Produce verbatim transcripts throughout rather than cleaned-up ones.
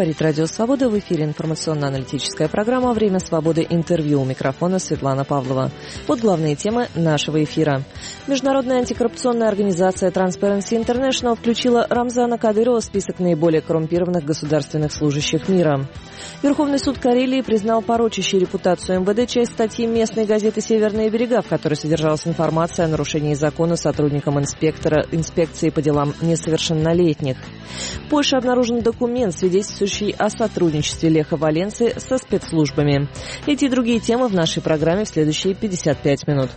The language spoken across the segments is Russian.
Говорит Радио Свобода. В эфире информационно-аналитическая программа «Время свободы. Интервью». У микрофона Светлана Павлова. Вот главные темы нашего эфира. Международная антикоррупционная организация Transparency International включила Рамзана Кадырова в список наиболее коррумпированных государственных служащих мира. Верховный суд Карелии признал порочащей репутацию эм вэ дэ часть статьи местной газеты «Северные берега», в которой содержалась информация о нарушении закона сотрудникам инспектора инспекции по делам несовершеннолетних. В Польше обнаружен документ, свидетельствующий о сотрудничестве Леха Валенсы со спецслужбами. Эти и другие темы в нашей программе в следующие пятьдесят пять минут.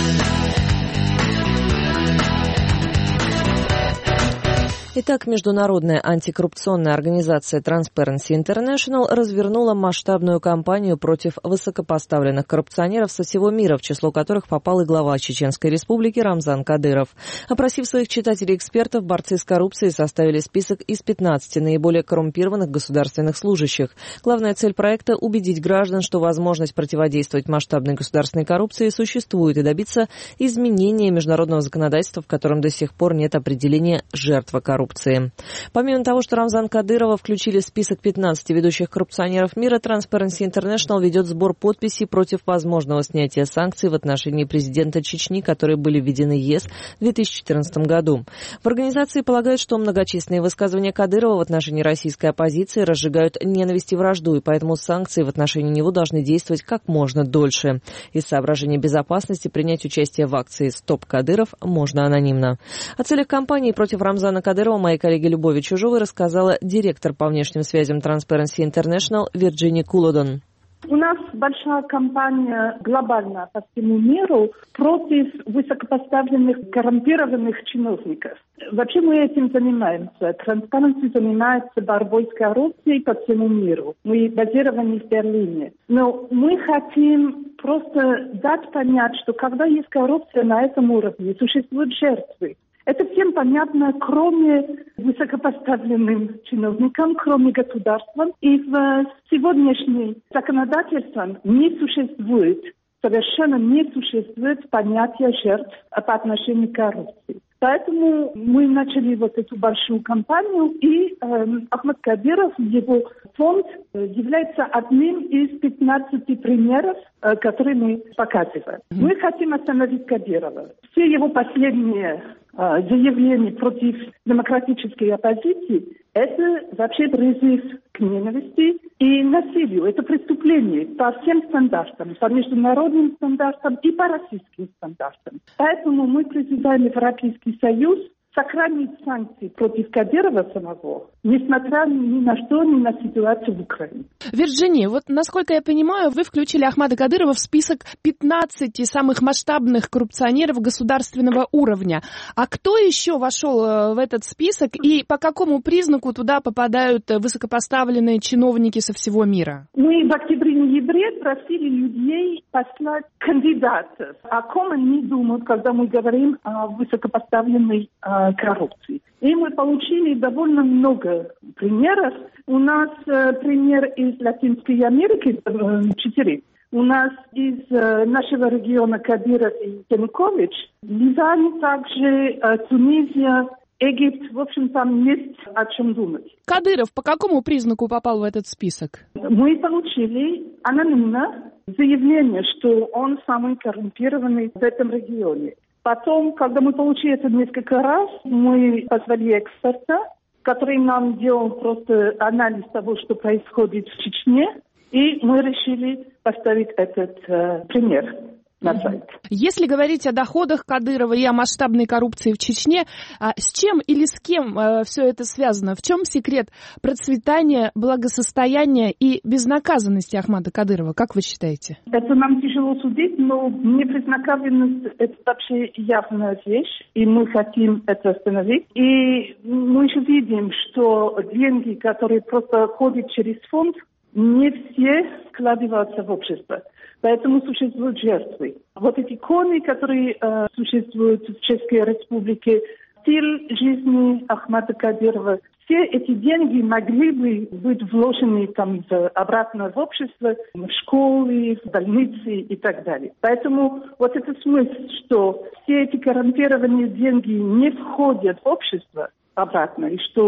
Итак, международная антикоррупционная организация Transparency International развернула масштабную кампанию против высокопоставленных коррупционеров со всего мира, в число которых попал и глава Чеченской республики Рамзан Кадыров. Опросив своих читателей и экспертов, борцы с коррупцией составили список из пятнадцати наиболее коррумпированных государственных служащих. Главная цель проекта – убедить граждан, что возможность противодействовать масштабной государственной коррупции существует, и добиться изменения международного законодательства, в котором до сих пор нет определения «жертва коррупции». Помимо того, что Рамзана Кадырова включили в список пятнадцати ведущих коррупционеров мира, Transparency International ведет сбор подписей против возможного снятия санкций в отношении президента Чечни, которые были введены ЕС в две тысячи четырнадцатом году. В организации полагают, что многочисленные высказывания Кадырова в отношении российской оппозиции разжигают ненависть и вражду, и поэтому санкции в отношении него должны действовать как можно дольше. Из соображений безопасности принять участие в акции «Стоп Кадыров» можно анонимно. О целях кампании против Рамзана Кадырова моей коллеге Любови Чужовой рассказала директор по внешним связям Transparency International Вирджиния Кулодон. У нас большая кампания глобальная по всему миру против высокопоставленных коррумпированных чиновников. Вообще мы этим занимаемся. Transparency занимается борьбой с коррупцией по всему миру. Мы базированы в Берлине. Но мы хотим просто дать понять, что когда есть коррупция на этом уровне, существуют жертвы. Это всем понятно, кроме высокопоставленным чиновникам, кроме государства. И в сегодняшнем законодательстве не существует, совершенно не существует понятия жертв по отношению к коррупции. Поэтому мы начали вот эту большую кампанию, и э, Ахмад Кадыров, его фонд, является одним из пятнадцати примеров, э, которые мы показываем. Mm-hmm. Мы хотим остановить Кадырова. Все его последние э, заявления против демократической оппозиции – это вообще призыв к ненависти и насилию. Это преступление по всем стандартам, по международным стандартам и по российским стандартам. Поэтому мы призываем Европейский Союз сохранить санкции против Кадырова самого, несмотря ни на что, ни на ситуацию в Украине. Вирджиния, вот насколько я понимаю, вы включили Ахмада Кадырова в список пятнадцати самых масштабных коррупционеров государственного уровня. А кто еще вошел в этот список и по какому признаку туда попадают высокопоставленные чиновники со всего мира? Мы в октябре-ноябре просили людей послать кандидатов. О ком они думают, когда мы говорим о высокопоставленной коррупции. И мы получили довольно много примеров. У нас э, пример из Латинской Америки, э, четыре. У нас из э, нашего региона Кадыров и Янукович, Ливан, также э, Тунизия, Египет. В общем, там есть о чем думать. Кадыров по какому признаку попал в этот список? Мы получили анонимно заявление, что он самый коррумпированный в этом регионе. Потом, когда мы получили это несколько раз, мы позвали эксперта, который нам делал просто анализ того, что происходит в Чечне, и мы решили поставить этот э, пример на сайт. Если говорить о доходах Кадырова и о масштабной коррупции в Чечне, с чем или с кем все это связано? В чем секрет процветания, благосостояния и безнаказанности Ахмада Кадырова? Как вы считаете? Это нам тяжело судить, но безнаказанность – это вообще явная вещь, и мы хотим это остановить. И мы еще видим, что деньги, которые просто ходят через фонд, не все складываются в общество. Поэтому существуют жертвы. Вот эти кони, которые э, существуют в Чеченской Республике, стиль жизни Ахмада Кадырова, все эти деньги могли бы быть вложены там, в, обратно в общество, в школы, в больницы и так далее. Поэтому вот это смысл, что все эти коррумпированные деньги не входят в общество обратно, и что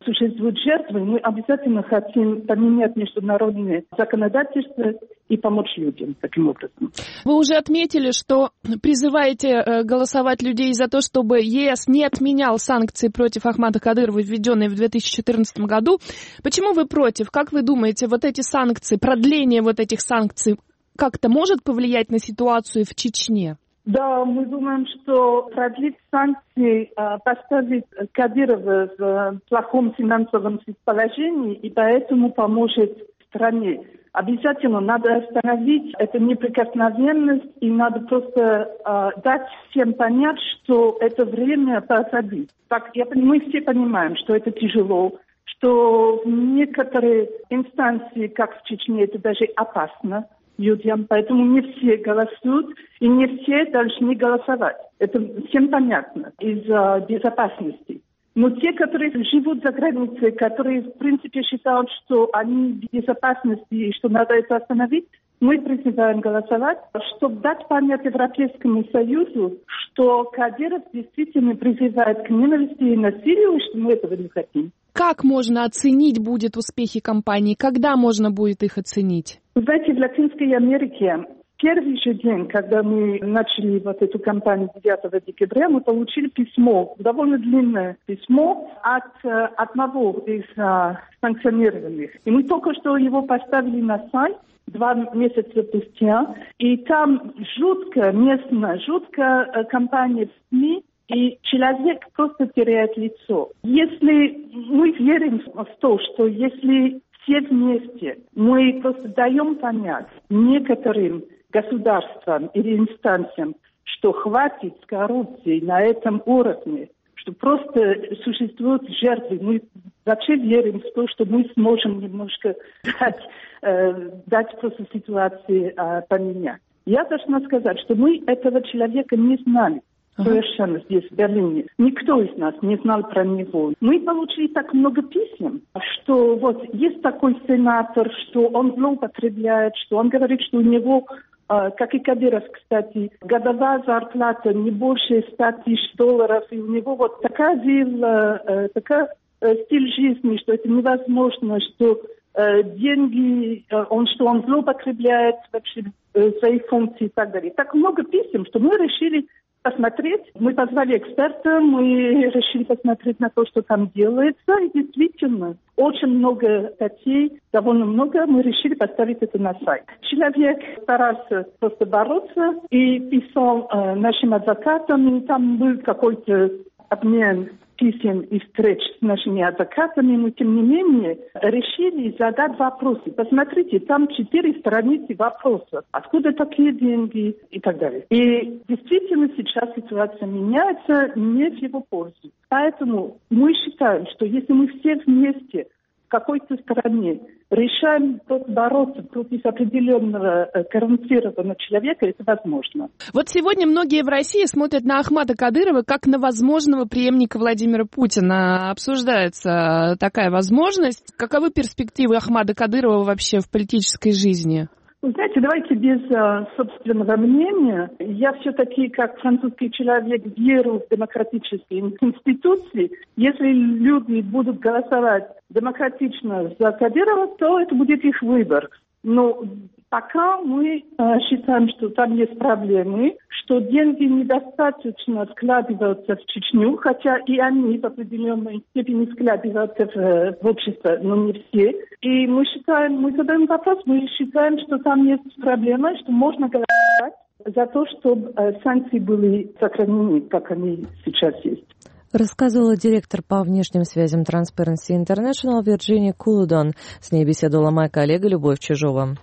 существуют жертвы, мы обязательно хотим поменять международное законодательство и помочь людям таким образом. Вы уже отметили, что призываете голосовать людей за то, чтобы ЕС не отменял санкции против Ахмада Кадырова, введенные в две тысячи четырнадцатом году. Почему вы против? Как вы думаете, вот эти санкции, продление вот этих санкций как-то может повлиять на ситуацию в Чечне? Да, мы думаем, что продлить санкции поставит Кадырова в плохом финансовом положении и поэтому поможет стране. Обязательно надо остановить эту неприкосновенность и надо просто э, дать всем понять, что это время позади. Так, я, мы все понимаем, что это тяжело, что в некоторые инстанции, как в Чечне, это даже опасно людям, поэтому не все голосуют и не все должны голосовать. Это всем понятно из-за безопасности. Но те, которые живут за границей, которые, в принципе, считают, что они в безопасности и что надо это остановить, мы призываем голосовать, чтобы дать понять Европейскому Союзу, что Кадыров действительно призывает к ненависти и насилию, и что мы этого не хотим. Как можно оценить будет успехи кампании? Когда можно будет их оценить? Вы знаете, в Латинской Америке первый же день, когда мы начали вот эту кампанию девятого декабря, мы получили письмо, довольно длинное письмо от одного из а, санкционированных. И мы только что его поставили на сайт два месяца спустя, и там жутко местная, жуткая кампания в СМИ, и человек просто теряет лицо. Если мы верим в то, что если все вместе мы просто даем понять некоторым государствам или инстанциям, что хватит с коррупцией на этом уровне, что просто существуют жертвы. Мы вообще верим в то, что мы сможем немножко дать, э, дать просто ситуации э, поменять. Я должна сказать, что мы этого человека не знали. Совершенно здесь, в Берлине. Никто из нас не знал про него. Мы получили так много писем, что вот есть такой сенатор, что он злоупотребляет, что он говорит, что у него, э, как и Кадыров, кстати, годовая зарплата не больше ста тысяч долларов, и у него вот такая вилла, э, такая э, стиль жизни, что это невозможно, что э, деньги, э, он, что он злоупотребляет вообще э, свои функции и так далее. Так много писем, что мы решили посмотреть. Мы позвали эксперта, мы решили посмотреть на то, что там делается. И действительно, очень много статей, довольно много. Мы решили поставить это на сайт. Человек старался просто бороться и писал э, нашим адвокатам. И там был какой-то обмен писем и встреч с нашими адвокатами, но тем не менее решили задать вопросы. Посмотрите, там четыре страницы вопросов. Откуда такие деньги и так далее. И действительно сейчас ситуация меняется не в его пользу. Поэтому мы считаем, что если мы все вместе в какой-то стране решаем бороться против определенного коррумпированного человека, это возможно. Вот сегодня многие в России смотрят на Ахмада Кадырова как на возможного преемника Владимира Путина. Обсуждается такая возможность. Каковы перспективы Ахмада Кадырова вообще в политической жизни? Вы знаете, давайте без uh, собственного мнения. Я все-таки, как французский человек, верю в демократические институции. Если люди будут голосовать демократично за Кадырова, то это будет их выбор. Но пока мы uh, считаем, что там есть проблемы, что деньги недостаточно складываются в Чечню, хотя и они в определенной степени складываются в, в общество, но не все. И мы считаем, мы задаем вопрос, мы считаем, что там есть проблема, что можно голосовать за то, чтобы uh, санкции были сохранены, как они сейчас есть. Рассказывала директор по внешним связям Transparency International Вирджиния Кулудон. С ней беседовала моя коллега Любовь Чижова.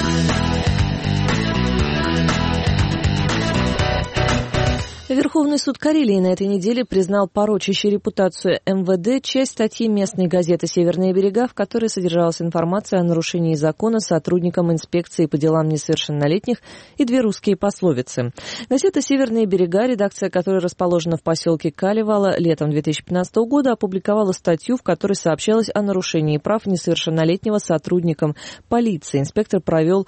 Верховный суд Карелии на этой неделе признал порочащей репутацию эм вэ дэ часть статьи местной газеты «Северные берега», в которой содержалась информация о нарушении закона сотрудникам инспекции по делам несовершеннолетних и две русские пословицы. Газета «Северные берега», редакция которой расположена в поселке Калевала, летом две тысячи пятнадцатого года опубликовала статью, в которой сообщалось о нарушении прав несовершеннолетнего сотрудникам полиции. Инспектор провел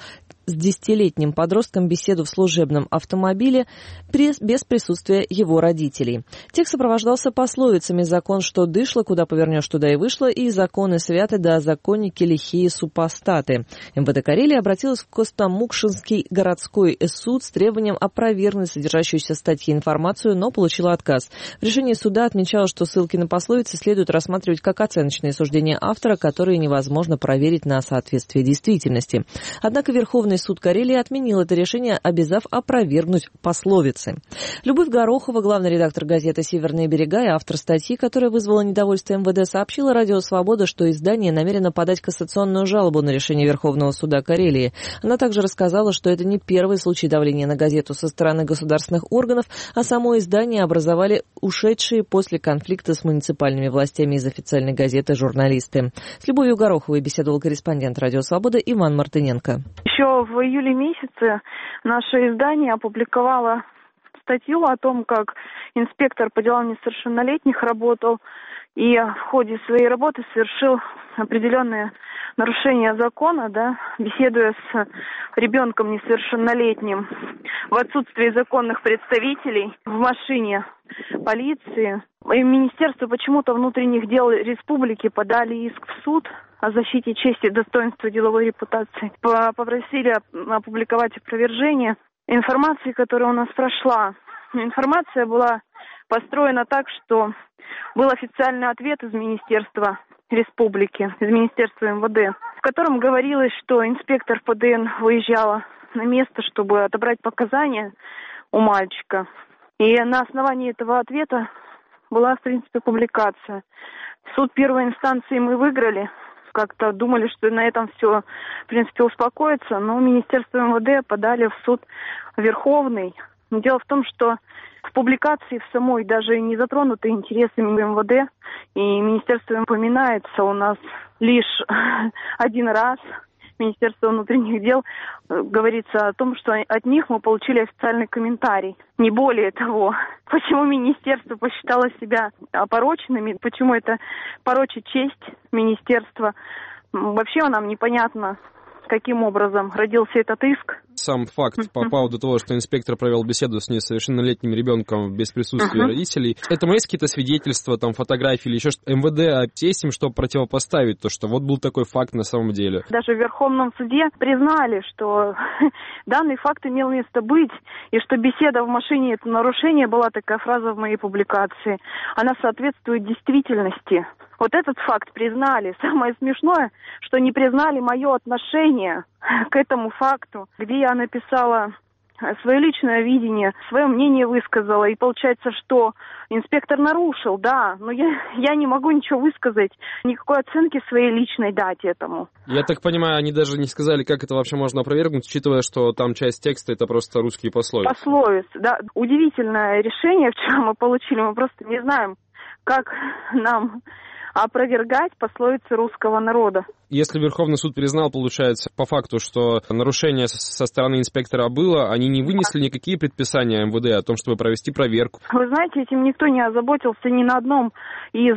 с десятилетним подростком беседу в служебном автомобиле без присутствия его родителей. Текст сопровождался пословицами «Закон, что дышло, куда повернешь, туда и вышло», и «Законы святы, да законники лихие супостаты». МВД Карелии обратилась в Костомукшинский городской суд с требованием опровергнуть содержащуюся в статье информацию, но получила отказ. В решении суда отмечалось, что ссылки на пословицы следует рассматривать как оценочные суждения автора, которые невозможно проверить на соответствие действительности. Однако Верховный суд Карелии отменил это решение, обязав опровергнуть пословицы. Любовь Горохова, главный редактор газеты «Северные берега» и автор статьи, которая вызвала недовольство МВД, сообщила Радио Свобода, что издание намерено подать кассационную жалобу на решение Верховного суда Карелии. Она также рассказала, что это не первый случай давления на газету со стороны государственных органов, а само издание образовали ушедшие после конфликта с муниципальными властями из официальной газеты журналисты. С Любовью Гороховой беседовал корреспондент «Радио Свобода» Иван Мартыненко. Еще в июле месяце наше издание опубликовало статью о том, как инспектор по делам несовершеннолетних работал и в ходе своей работы совершил определенные нарушения закона, да, беседуя с ребенком несовершеннолетним в отсутствии законных представителей в машине полиции. И Министерство почему-то внутренних дел республики подали иск в суд о защите чести, достоинства, деловой репутации. Попросили опубликовать опровержение информации, которая у нас прошла. Информация была построена так, что был официальный ответ из Министерства республики, из Министерства МВД, в котором говорилось, что инспектор ПДН выезжала на место, чтобы отобрать показания у мальчика. И на основании этого ответа была, в принципе, публикация. Суд первой инстанции мы выиграли. Как-то думали, что на этом все, в принципе, успокоится, но Министерство МВД подали в суд Верховный. Но дело в том, что в публикации в самой даже не затронуты интересы МВД, и Министерство упоминается у нас лишь один раз. Министерство внутренних дел говорится о том, что от них мы получили официальный комментарий. Не более того. Почему министерство посчитало себя опороченными, почему это порочит честь министерства, вообще нам непонятно, каким образом родился этот иск. Сам факт по поводу того, что инспектор провел беседу с несовершеннолетним ребенком без присутствия uh-huh. родителей, этому есть какие-то свидетельства, там, фотографии или еще что-то? МВД есть им, чтобы противопоставить то, что вот был такой факт на самом деле? Даже в Верховном суде признали, что данный факт имел место быть, и что беседа в машине — это нарушение, была такая фраза в моей публикации, она соответствует действительности. Вот этот факт признали. Самое смешное, что не признали мое отношение к этому факту, где я написала свое личное видение, свое мнение высказала. И получается, что инспектор нарушил, да, но я, я не могу ничего высказать, никакой оценки своей личной дать этому. Я так понимаю, они даже не сказали, как это вообще можно опровергнуть, учитывая, что там часть текста — это просто русские пословицы. Пословицы, да. Удивительное решение вчера мы получили, мы просто не знаем, как нам опровергать пословицы русского народа. Если Верховный суд признал, получается, по факту, что нарушение со стороны инспектора было, они не вынесли никакие предписания МВД о том, чтобы провести проверку? Вы знаете, этим никто не озаботился ни на одном из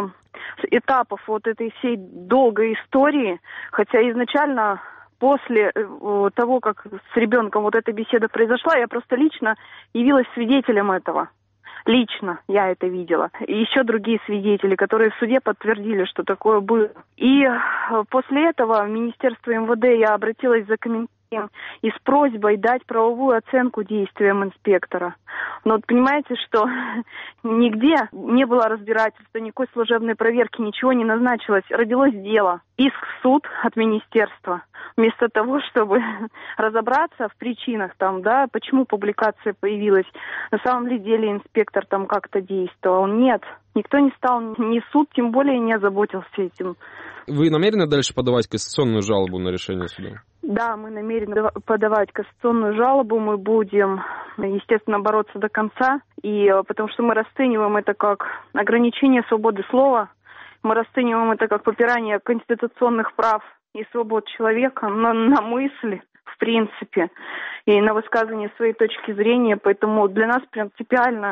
этапов вот этой всей долгой истории, хотя изначально после того, как с ребенком вот эта беседа произошла, я просто лично явилась свидетелем этого. Лично я это видела. И еще другие свидетели, которые в суде подтвердили, что такое было. И после этого в Министерство МВД я обратилась за комментарием и с просьбой дать правовую оценку действиям инспектора. Но вот понимаете, что нигде не было разбирательства, никакой служебной проверки, ничего не назначилось. Родилось дело. Иск в суд от министерства. Вместо того, чтобы разобраться в причинах, там, да, почему публикация появилась, на самом ли деле инспектор там как-то действовал. Нет, никто не стал, ни суд, тем более не озаботился этим. Вы намерены дальше подавать кассационную жалобу на решение суда? Да, мы намерены подавать кассационную жалобу, мы будем, естественно, бороться до конца, и потому что мы расцениваем это как ограничение свободы слова, мы расцениваем это как попирание конституционных прав и свобод человека на, на мысли, в принципе, и на высказывание своей точки зрения, поэтому для нас принципиально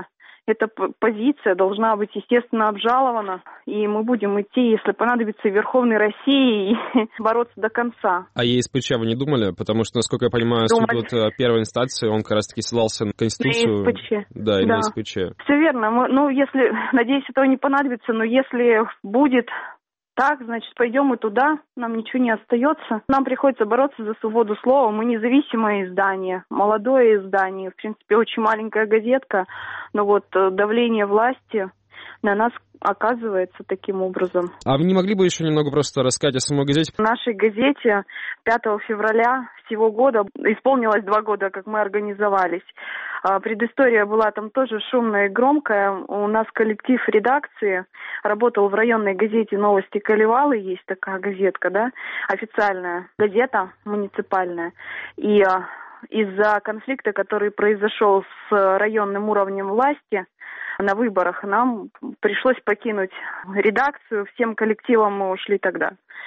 эта позиция должна быть, естественно, обжалована, и мы будем идти, если понадобится, в Верховной России и бороться до конца. А ЕСПЧ вы не думали? Потому что, насколько я понимаю, Думали. суд вот первой инстанции, он как раз-таки ссылался на Конституцию. На ЕСПЧ. Да, и да. на ЕСПЧ. Все верно. Мы, ну, если, надеюсь, этого не понадобится, но если будет так, значит, пойдем и туда, нам ничего не остается. Нам приходится бороться за свободу слова. Мы независимое издание, молодое издание, в принципе, очень маленькая газетка, но вот давление власти на нас оказывается таким образом. А вы не могли бы еще немного просто рассказать о самой газете? В нашей газете пятого февраля сего года исполнилось два года, как мы организовались. Предыстория была там тоже шумная и громкая. У нас коллектив редакции работал в районной газете «Новости Калевалы». Есть такая газетка, да, официальная газета муниципальная. И из-за конфликта, который произошел с районным уровнем власти на выборах, нам пришлось покинуть редакцию. Всем коллективом мы ушли тогда.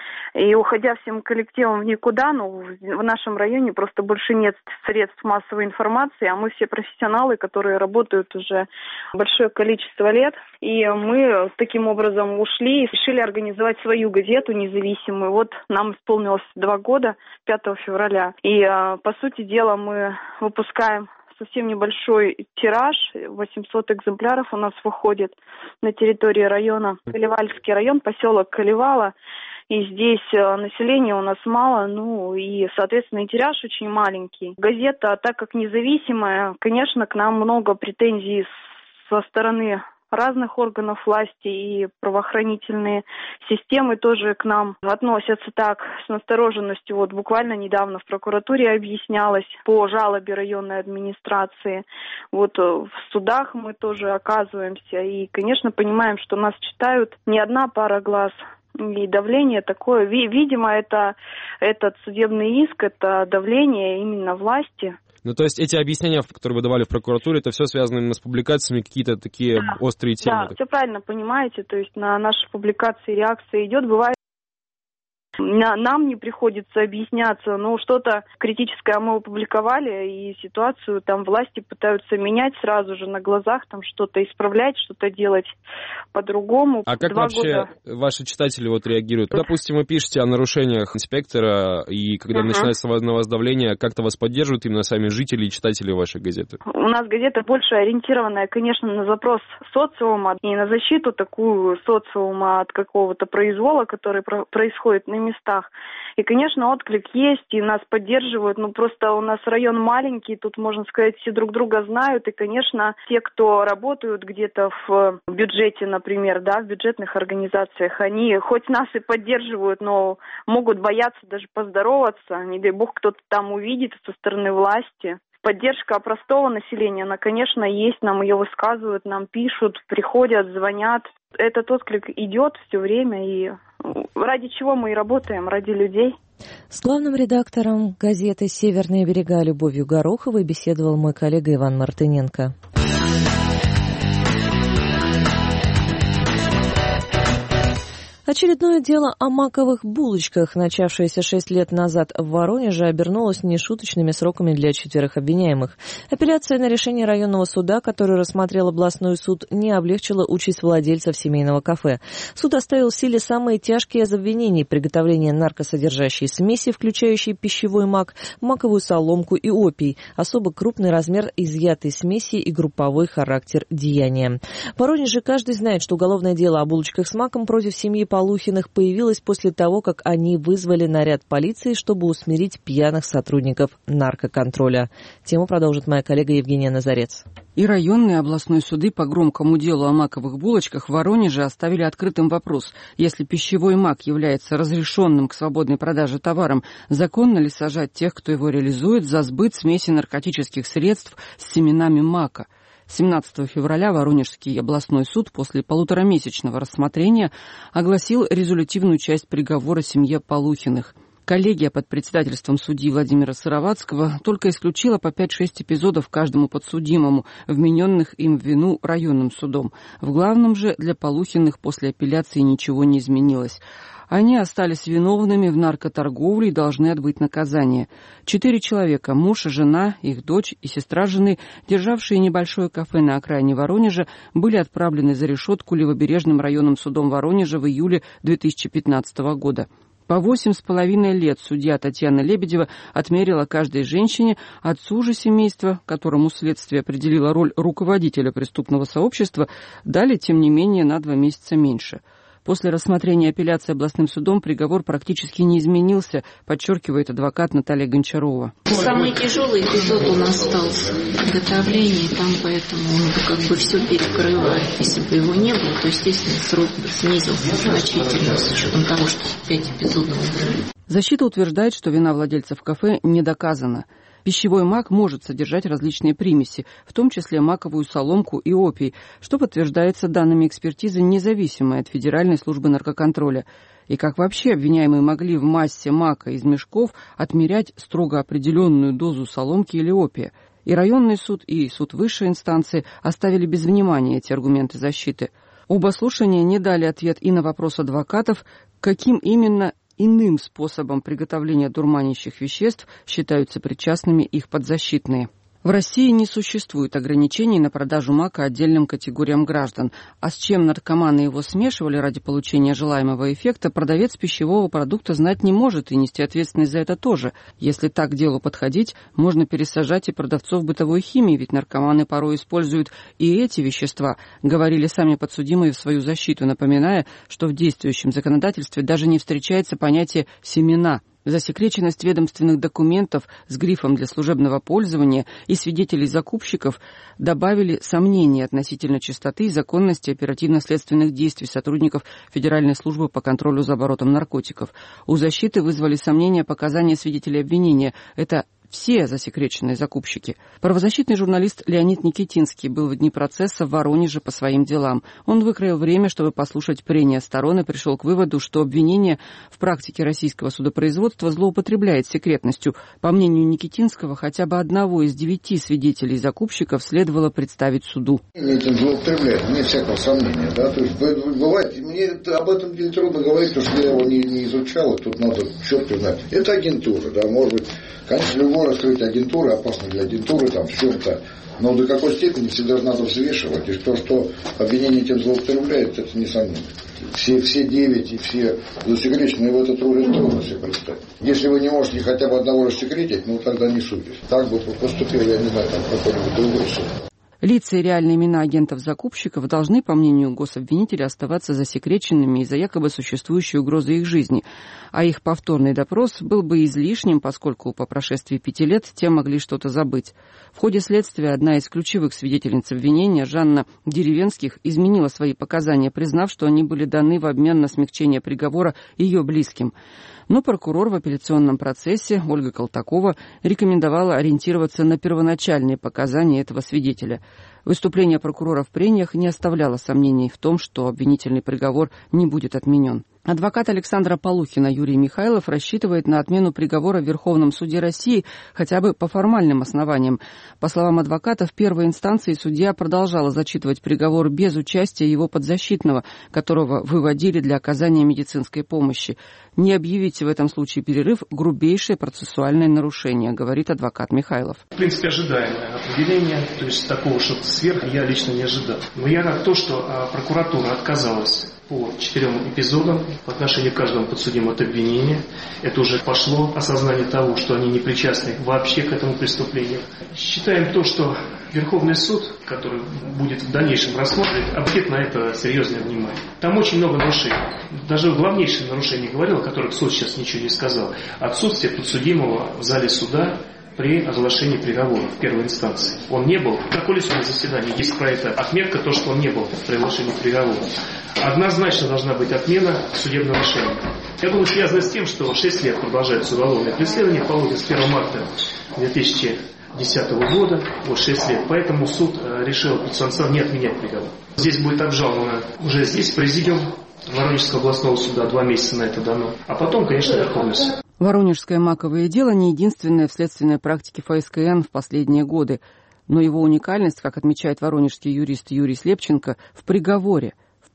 И уходя всем коллективом в никуда, ну, в нашем районе просто больше нет средств массовой информации, а мы все профессионалы, которые работают уже большое количество лет. И мы таким образом ушли и решили организовать свою газету независимую. Вот нам исполнилось два года, пятого февраля. И, по сути дела, мы выпускаем совсем небольшой тираж, восемьсот экземпляров у нас выходит на территории района. Калевальский район, поселок Калевала. И здесь населения у нас мало, ну и, соответственно, и тираж очень маленький. Газета, так как независимая, конечно, к нам много претензий со стороны разных органов власти, и правоохранительные системы тоже к нам относятся так с настороженностью. Вот буквально недавно в прокуратуре объяснялось по жалобе районной администрации. Вот в судах мы тоже оказываемся и, конечно, понимаем, что нас читают не одна пара глаз. И давление такое, видимо, это этот судебный иск, это давление именно власти. Ну, то есть эти объяснения, которые вы давали в прокуратуре, это все связано именно с публикациями, какие-то такие да, острые темы? Да, все правильно понимаете, то есть на наши публикации реакция идет, бывает, нам не приходится объясняться, ну, что-то критическое мы опубликовали, и ситуацию там власти пытаются менять сразу же на глазах, там что-то исправлять, что-то делать по-другому. А как Два вообще года... ваши читатели вот реагируют? Допустим, вы пишете о нарушениях инспектора, и когда uh-huh. начинается на вас давление, как-то вас поддерживают именно сами жители и читатели вашей газеты? У нас газета больше ориентированная, конечно, на запрос социума и на защиту такую социума от какого-то произвола, который про- происходит на местах. И, конечно, отклик есть, и нас поддерживают. Ну, просто у нас район маленький, тут, можно сказать, все друг друга знают. И, конечно, те, кто работают где-то в бюджете, например, да, в бюджетных организациях, они хоть нас и поддерживают, но могут бояться даже поздороваться. Не дай бог, кто-то там увидит со стороны власти. Поддержка простого населения, она, конечно, есть, нам ее высказывают, нам пишут, приходят, звонят. Этот отклик идет все время, и ради чего мы и работаем, ради людей. С главным редактором газеты «Северные берега» Любовью Гороховой беседовал мой коллега Иван Мартыненко. Очередное дело о маковых булочках, начавшееся шесть лет назад в Воронеже, обернулось нешуточными сроками для четверых обвиняемых. Апелляция на решение районного суда, который рассмотрел областной суд, не облегчила участь владельцев семейного кафе. Суд оставил в силе самые тяжкие из обвинений: приготовление наркосодержащей смеси, включающей пищевой мак, маковую соломку и опий, особо крупный размер изъятой смеси и групповой характер деяния. В Воронеже каждый знает, что уголовное дело о булочках с маком против семьи Полухиных появилась после того, как они вызвали наряд полиции, чтобы усмирить пьяных сотрудников наркоконтроля. Тему продолжит моя коллега Евгения Назарец. И районные и областные суды по громкому делу о маковых булочках в Воронеже оставили открытым вопрос: если пищевой мак является разрешенным к свободной продаже товаром, законно ли сажать тех, кто его реализует, за сбыт смеси наркотических средств с семенами мака? семнадцатого февраля Воронежский областной суд после полуторамесячного рассмотрения огласил резолютивную часть приговора семье Полухиных. Коллегия под председательством судьи Владимира Сыроватского только исключила по пять-шесть эпизодов каждому подсудимому, вмененных им в вину районным судом. В главном же для Полухиных после апелляции ничего не изменилось. Они остались виновными в наркоторговле и должны отбыть наказание. Четыре человека, муж, жена, их дочь и сестра жены, державшие небольшое кафе на окраине Воронежа, были отправлены за решетку Левобережным районным судом Воронежа в июле две тысячи пятнадцатого года. По восемь с половиной лет судья Татьяна Лебедева отмерила каждой женщине, отцу же семейства, которому следствие определило роль руководителя преступного сообщества, дали, тем не менее, на два месяца меньше. После рассмотрения апелляции областным судом приговор практически не изменился, подчеркивает адвокат Наталья Гончарова. Самый тяжелый эпизод у нас стал в приготовлении, там поэтому он как бы все перекрывает. Если бы его не было, то, естественно, срок бы снизился значительно с учетом того, что пять эпизодов убрали. Защита утверждает, что вина владельцев кафе не доказана. Пищевой мак может содержать различные примеси, в том числе маковую соломку и опий, что подтверждается данными экспертизы, независимой от Федеральной службы наркоконтроля. И как вообще обвиняемые могли в массе мака из мешков отмерять строго определенную дозу соломки или опия? И районный суд, и суд высшей инстанции оставили без внимания эти аргументы защиты. Оба слушания не дали ответ и на вопрос адвокатов, каким именно иным способом приготовления дурманящих веществ считаются причастными их подзащитные. В России не существует ограничений на продажу мака отдельным категориям граждан, а с чем наркоманы его смешивали ради получения желаемого эффекта, продавец пищевого продукта знать не может и нести ответственность за это тоже. Если так к делу подходить, можно пересажать и продавцов бытовой химии, ведь наркоманы порой используют и эти вещества, говорили сами подсудимые в свою защиту, напоминая, что в действующем законодательстве даже не встречается понятие «семена». Засекреченность ведомственных документов с грифом для служебного пользования и свидетелей закупщиков добавили сомнения относительно чистоты и законности оперативно-следственных действий сотрудников Федеральной службы по контролю за оборотом наркотиков. У защиты вызвали сомнения показания свидетелей обвинения. Это все засекреченные закупщики. Правозащитный журналист Леонид Никитинский был в дни процесса в Воронеже по своим делам. Он выкроил время, чтобы послушать прения сторон, и пришел к выводу, что обвинение в практике российского судопроизводства злоупотребляет секретностью. По мнению Никитинского, хотя бы одного из девяти свидетелей закупщиков следовало представить суду. Этим злоупотребляет, нет всякого сомнения. Да? То есть, бывает, мне об этом деле трудно говорить, потому что я его не, не изучал, и тут надо четко знать. Это агентура, да, может быть. Конечно, любое раскрытие агентуры опасно для агентуры там, в чем-то, но до какой степени всегда надо взвешивать. И то, что обвинение этим злоупотребляет, это несомненно. Все, все девять и все засекреченные в этот роль трудно себе представить. Если вы не можете хотя бы одного рассекретить, ну тогда не судите. Так бы поступил, я не знаю, там какой-нибудь другой суд. Лица и реальные имена агентов-закупщиков должны, по мнению гособвинителя, оставаться засекреченными из-за якобы существующей угрозы их жизни, а их повторный допрос был бы излишним, поскольку по прошествии пяти лет те могли что-то забыть. В ходе следствия одна из ключевых свидетельниц обвинения, Жанна Деревенских, изменила свои показания, признав, что они были даны в обмен на смягчение приговора ее близким. Но прокурор в апелляционном процессе Ольга Колтакова рекомендовала ориентироваться на первоначальные показания этого свидетеля. Выступление прокурора в прениях не оставляло сомнений в том, что обвинительный приговор не будет отменен. Адвокат Александра Полухина Юрий Михайлов рассчитывает на отмену приговора в Верховном суде России хотя бы по формальным основаниям. По словам адвоката, в первой инстанции судья продолжала зачитывать приговор без участия его подзащитного, которого выводили для оказания медицинской помощи. Не объявить в этом случае перерыв – грубейшее процессуальное нарушение, говорит адвокат Михайлов. В принципе, ожидаемое определение, то есть такого что-то сверх я лично не ожидал. Но я рад то, что прокуратура отказалась по четырем эпизодам в отношении каждого подсудимого от обвинения. Это уже пошло осознание того, что они не причастны вообще к этому преступлению. Считаем то, что Верховный суд, который будет в дальнейшем рассматривать, обратит на это серьезное внимание. Там очень много нарушений. Даже главнейшее нарушение говорил, о которых суд сейчас ничего не сказал. Отсутствие подсудимого в зале суда при оглашении приговора в первой инстанции. Он не был. В протоколе судебного заседания есть про это отметка, то, что он не был при оглашении приговора. Однозначно должна быть отмена судебного решения. Я думаю, связано с тем, что шесть лет продолжается уголовное преследование по с первого марта две тысячи десятого года, вот шесть лет. Поэтому суд решил не отменять приговор. Здесь будет обжаловано уже здесь президиум Воронежского областного суда, два месяца на это дано. А потом, конечно, Верховный суд. Воронежское маковое дело не единственное в следственной практике эф эс ка эн в последние годы. Но его уникальность, как отмечает воронежский юрист Юрий Слепченко, в приговоре. В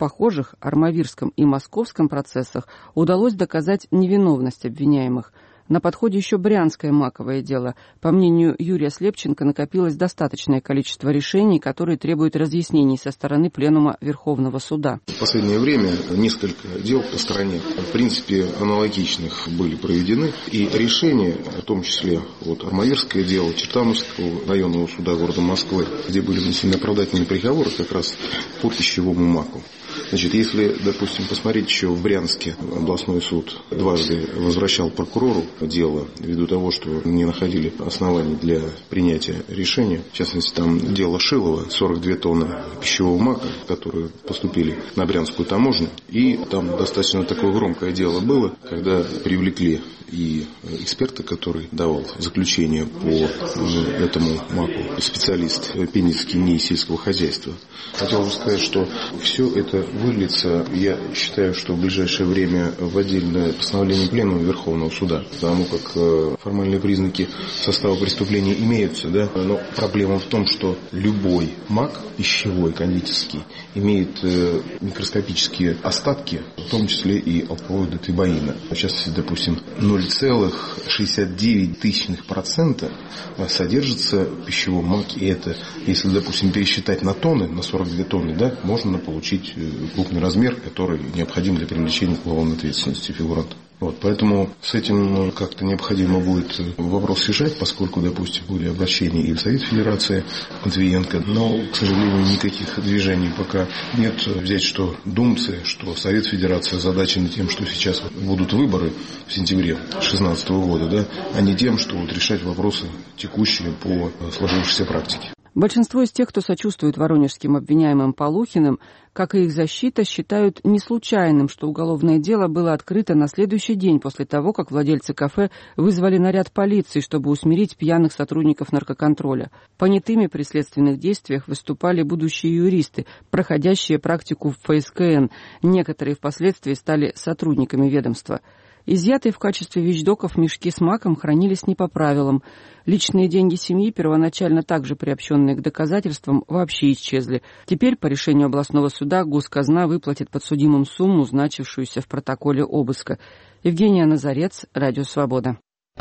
похожих Армавирском и Московском процессах удалось доказать невиновность обвиняемых. На подходе еще брянское маковое дело. По мнению Юрия Слепченко, накопилось достаточное количество решений, которые требуют разъяснений со стороны Пленума Верховного суда. В последнее время несколько дел по стране, в принципе, аналогичных были проведены. И решения, в том числе вот Армавирское дело, Чертановского районного суда города Москвы, где были внесены оправдательные приговоры как раз по пищевому маку. Значит, если, допустим, посмотреть еще в Брянске, областной суд дважды возвращал прокурору дело ввиду того, что не находили оснований для принятия решения. В частности, там дело Шилова, сорок две тонны пищевого мака, которые поступили на Брянскую таможню. И там достаточно такое громкое дело было, когда привлекли и эксперта, который давал заключение по этому маку, специалист Пензенский НИИ сельского хозяйства. Хотел бы сказать, что все это выльется, я считаю, что в ближайшее время в отдельное постановление Пленума Верховного суда, потому как формальные признаки состава преступления имеются, да, но проблема в том, что любой мак, пищевой, кондитерский, имеет микроскопические остатки, в том числе и алкалоиды трибоина. В частности, допустим, ноль целых шестьдесят девять тысячных процента содержится в пищевом маке. И это, если, допустим, пересчитать на тонны, на сорок две тонны, да, можно получить крупный размер, который необходим для привлечения к уголовной ответственности фигуранта. Вот, поэтому с этим как-то необходимо будет вопрос решать, поскольку, допустим, были обращения и в Совет Федерации Матвиенко, но, к сожалению, никаких движений пока нет. Взять, что думцы, что Совет Федерации озадачены тем, что сейчас будут выборы в сентябре две тысячи шестнадцатого года, да, а не тем, что вот решать вопросы текущие по сложившейся практике. Большинство из тех, кто сочувствует воронежским обвиняемым Полухиным, как и их защита, считают не случайным, что уголовное дело было открыто на следующий день после того, как владельцы кафе вызвали наряд полиции, чтобы усмирить пьяных сотрудников наркоконтроля. Понятыми при следственных действиях выступали будущие юристы, проходящие практику в ФСКН. Некоторые впоследствии стали сотрудниками ведомства. Изъятые в качестве вещдоков мешки с маком хранились не по правилам. Личные деньги семьи, первоначально также приобщенные к доказательствам, вообще исчезли. Теперь, по решению областного суда, госказна выплатит подсудимым сумму, значившуюся в протоколе обыска. Евгения Назарец, Радио Свобода.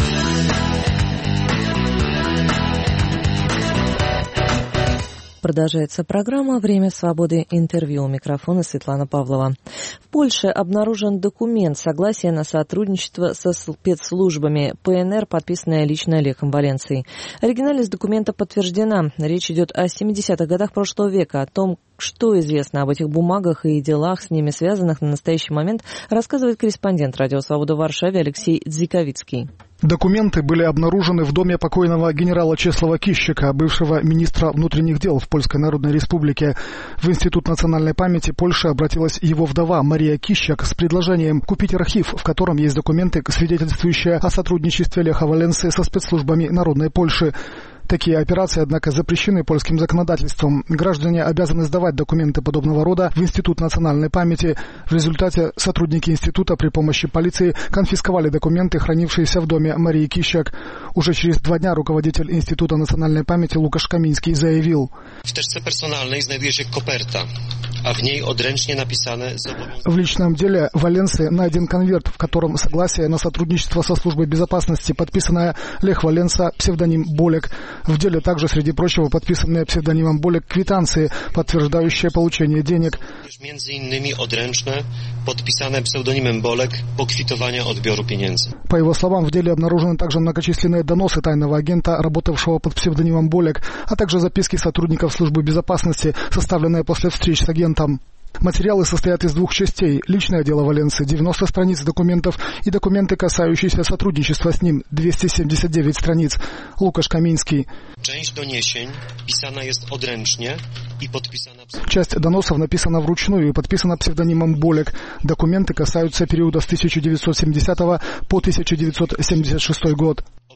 Продолжается программа «Время свободы. Интервью». У микрофона Светлана Павлова. В Польше обнаружен документ согласия на сотрудничество со спецслужбами ПНР, подписанное лично Лехом Валенсой. Оригинальность документа подтверждена. Речь идет о семидесятых годах прошлого века. О том, что известно об этих бумагах и делах, с ними связанных на настоящий момент, рассказывает корреспондент «Радио Свобода» в Варшаве Алексей Дзиковицкий. Документы были обнаружены в доме покойного генерала Чеслава Кищика, бывшего министра внутренних дел в Польской Народной Республике. В Институт национальной памяти Польши обратилась его вдова Мария Кищак с предложением купить архив, в котором есть документы, свидетельствующие о сотрудничестве Леха Валенсы со спецслужбами Народной Польши. Такие операции, однако, запрещены польским законодательством. Граждане обязаны сдавать документы подобного рода в Институт национальной памяти. В результате сотрудники института при помощи полиции конфисковали документы, хранившиеся в доме Марии Кищак. Уже через два дня руководитель Института национальной памяти Лукаш Каминский заявил: в тeczce personalnej znajduje się koperta, a w niej odręcznie napisane zobowiązania. В личном деле Валенсы найден конверт, в котором согласие на сотрудничество со службой безопасности, подписанное Лех Валенса, псевдоним Болек. В деле также, среди прочего, подписанные псевдонимом Болек квитанции, подтверждающие получение денег. Między innymi odręczne, podpisane pseudonimem Bolek, pokwitowania odbioru pieniędzy. По его словам, в деле обнаружены также многочисленные доносы тайного агента, работавшего под псевдонимом Болек, а также записки сотрудников службы безопасности, составленные после встреч с агентом. Материалы состоят из двух частей. Личное дело Валенсы, девяносто страниц документов, и документы, касающиеся сотрудничества с ним, двести семьдесят девять страниц. Лукаш Каминский. Część doniesień pisana jest odręcznie i podpisana... Часть доносов написана вручную и подписана псевдонимом Болек. Документы касаются периода с тысяча девятьсот семидесятого по тысяча девятьсот семьдесят шестой год.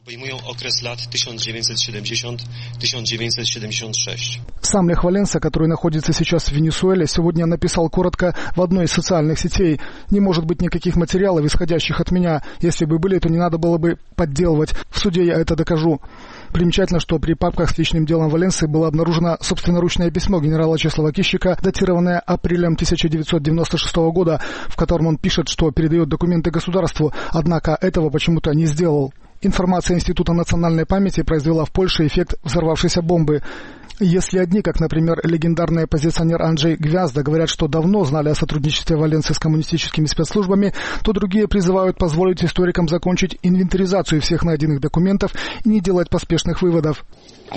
Obejmują okres lat tysiąc dziewięćset siedemdziesiąt до tysiąc dziewięćset siedemdziesiąt шесть. Сам Лех Валенса, который находится сейчас в Венесуэле, сегодня написал коротко в одной из социальных сетей: «Не может быть никаких материалов, исходящих от меня. Если бы были, то не надо было бы подделывать. В суде я это докажу». Примечательно, что при папках с личным делом Валенсы было обнаружено собственноручное письмо генерала Чеслова Кищика, датированное апрелем тысяча девятьсот девяносто шестого года, в котором он пишет, что передает документы государству, однако этого почему-то не сделал. Информация Института национальной памяти произвела в Польше эффект взорвавшейся бомбы. Если одни, как, например, легендарный оппозиционер Анджей Гвязда, говорят, что давно знали о сотрудничестве Валенсы с коммунистическими спецслужбами, то другие призывают позволить историкам закончить инвентаризацию всех найденных документов и не делать поспешных выводов.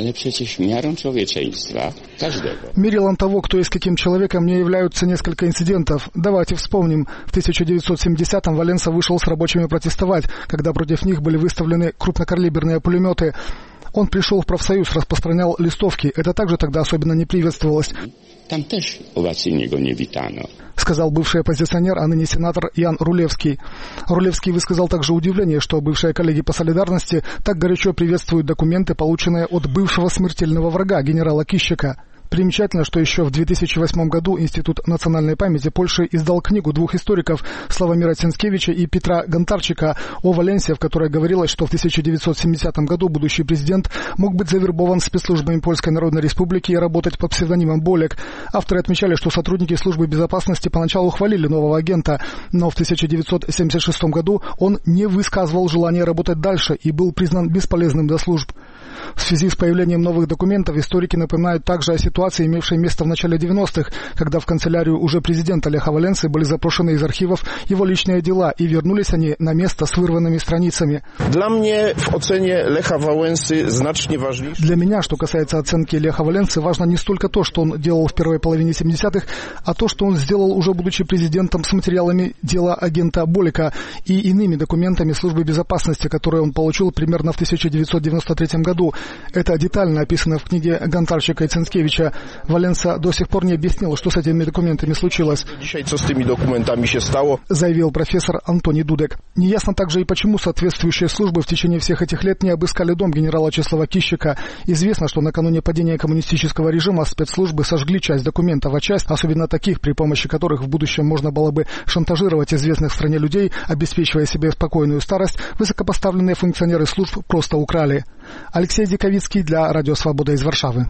Мерилом того, кто есть каким человеком, не являются несколько инцидентов. Давайте вспомним. В тысяча девятьсот семидесятом Валенса вышел с рабочими протестовать, когда против них были выставлены крупнокалиберные пулеметы. Он пришел в профсоюз, распространял листовки. Это также тогда особенно не приветствовалось. Там też owacyjnie nie witano. Сказал бывший оппозиционер, а ныне сенатор Ян Рулевский. Рулевский высказал также удивление, что бывшие коллеги по солидарности так горячо приветствуют документы, полученные от бывшего смертельного врага генерала Кищика. Примечательно, что еще в две тысячи восьмом году Институт национальной памяти Польши издал книгу двух историков, Славомира Ценцкевича и Петра Гонтарчика, о Валенсе, в которой говорилось, что в тысяча девятьсот семидесятом году будущий президент мог быть завербован спецслужбами Польской Народной Республики и работать под псевдонимом Болек. Авторы отмечали, что сотрудники службы безопасности поначалу хвалили нового агента, но в тысяча девятьсот семьдесят шестом году он не высказывал желания работать дальше и был признан бесполезным для служб. В связи с появлением новых документов историки напоминают также о ситуации, имевшей место в начале девяностых, когда в канцелярию уже президента Леха Валенсы были запрошены из архивов его личные дела, и вернулись они на место с вырванными страницами. Для меня в оценке Леха Валенсы значительно важнее. Для меня, что касается оценки Леха Валенсы, важно не столько то, что он делал в первой половине семидесятых, а то, что он сделал уже будучи президентом с материалами дела агента Болика и иными документами службы безопасности, которые он получил примерно в тысяча девятьсот девяносто третьем году. Это детально описано в книге Гонтарчика и Ценцкевича. Валенса до сих пор не объяснил, что с этими документами случилось, заявил профессор Антоний Дудек. Неясно также и почему соответствующие службы в течение всех этих лет не обыскали дом генерала Чеслова Кищика. Известно, что накануне падения коммунистического режима спецслужбы сожгли часть документов, а часть, особенно таких, при помощи которых в будущем можно было бы шантажировать известных в стране людей, обеспечивая себе спокойную старость, высокопоставленные функционеры служб просто украли. Алексей Диковицкий для Радио Свобода из Варшавы.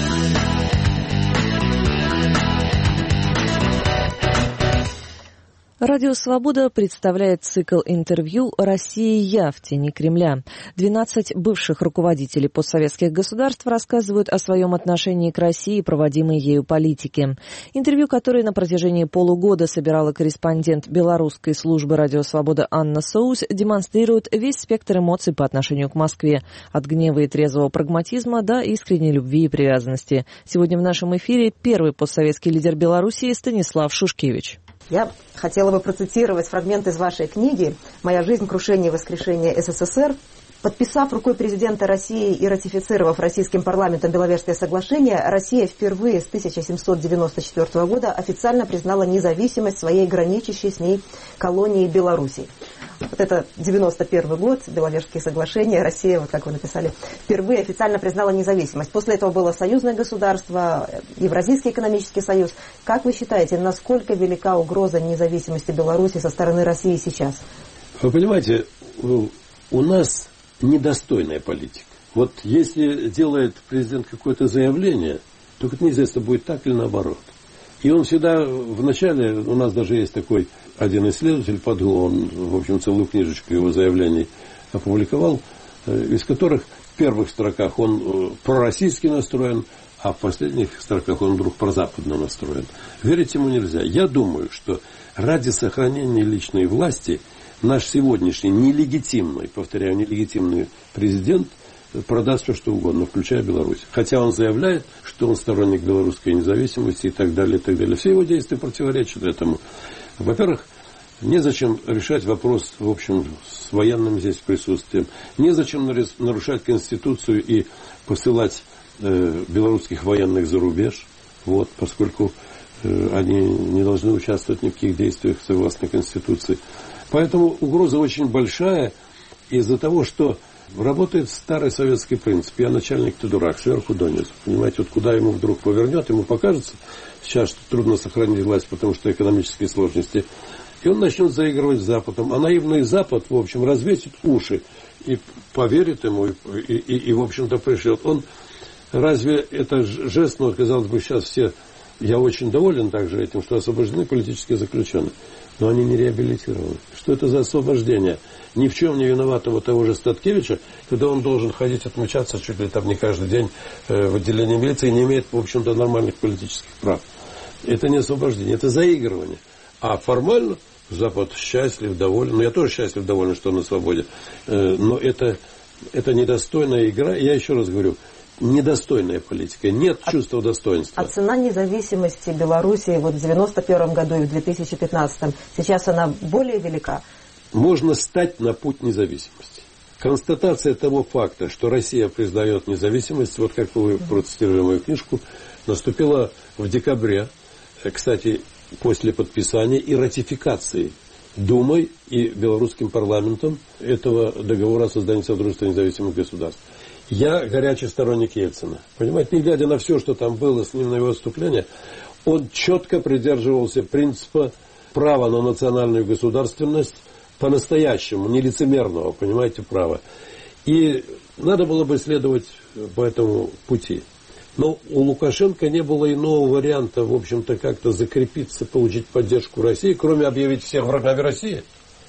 Радио «Свобода» представляет цикл интервью «Россия и я в тени Кремля». двенадцать бывших руководителей постсоветских государств рассказывают о своем отношении к России и проводимой ею политике. Интервью, которые на протяжении полугода собирала корреспондент белорусской службы «Радио Свобода» Анна Соус, демонстрируют весь спектр эмоций по отношению к Москве, от гнева и трезвого прагматизма до искренней любви и привязанности. Сегодня в нашем эфире первый постсоветский лидер Белоруссии Станислав Шушкевич. Я хотела бы процитировать фрагмент из вашей книги «Моя жизнь. Крушение и воскрешение СССР». Подписав рукой президента России и ратифицировав российским парламентом Беловежское соглашение, Россия впервые с тысяча семьсот девяносто четвёртого года официально признала независимость своей граничащей с ней колонии Белоруссии. Вот это девяносто первый год, Беловежские соглашения, Россия, вот как вы написали, впервые официально признала независимость. После этого было союзное государство, Евразийский экономический союз. Как вы считаете, насколько велика угроза независимости Беларуси со стороны России сейчас? Вы понимаете, у нас недостойная политика. Вот если делает президент какое-то заявление, то это неизвестно, будет так или наоборот. И он всегда, в начале, у нас даже есть такой один исследователь, Подгул, он, в общем, целую книжечку его заявлений опубликовал, из которых в первых строках он пророссийски настроен, а в последних строках он вдруг прозападно настроен. Верить ему нельзя. Я думаю, что ради сохранения личной власти наш сегодняшний нелегитимный, повторяю, нелегитимный президент продаст все, что угодно, включая Беларусь. Хотя он заявляет, что он сторонник белорусской независимости и так далее, и так далее. Все его действия противоречат этому. Во-первых, незачем решать вопрос, в общем, с военным здесь присутствием. Незачем нарушать Конституцию и посылать э, белорусских военных за рубеж, вот, поскольку э, они не должны участвовать ни в каких действиях согласно Конституции. Поэтому угроза очень большая из-за того, что Работает старый советский принцип. Я начальник, ты дурак, сверху донизу. Понимаете, вот куда ему вдруг повернет, ему покажется сейчас, что трудно сохранить власть, потому что экономические сложности. И он начнет заигрывать с Западом. А наивный Запад, в общем, развесит уши и поверит ему, и, и, и, и в общем-то, пришлет. Он, разве это жест, ну, казалось бы, сейчас все, я очень доволен также этим, что освобождены политические заключенные. Но они не реабилитированы. Что это за освобождение? Ни в чем не виноватого того же Статкевича, когда он должен ходить отмечаться чуть ли там не каждый день в отделении милиции и не имеет, в общем-то, нормальных политических прав. Это не освобождение, это заигрывание. А формально Запад счастлив, доволен. Ну, я тоже счастлив, доволен, что он на свободе. Но это, это недостойная игра. Я еще раз говорю, недостойная политика. Нет а, чувства достоинства. А цена независимости Белоруссии вот в девяносто первом году и в две тысячи пятнадцатом, сейчас она более велика? Можно стать на путь независимости. Констатация того факта, что Россия признает независимость, вот как вы процитировали мою книжку, наступила в декабре, кстати, после подписания и ратификации Думой и белорусским парламентом этого договора о создании Содружества независимых государств. Я горячий сторонник Ельцина. Понимаете, не глядя на все, что там было с ним на его выступление, он четко придерживался принципа права на национальную государственность, по-настоящему, не лицемерного, понимаете, права. И надо было бы следовать по этому пути. Но у Лукашенко не было иного варианта, в общем-то, как-то закрепиться, получить поддержку России, кроме объявить всех врагами России.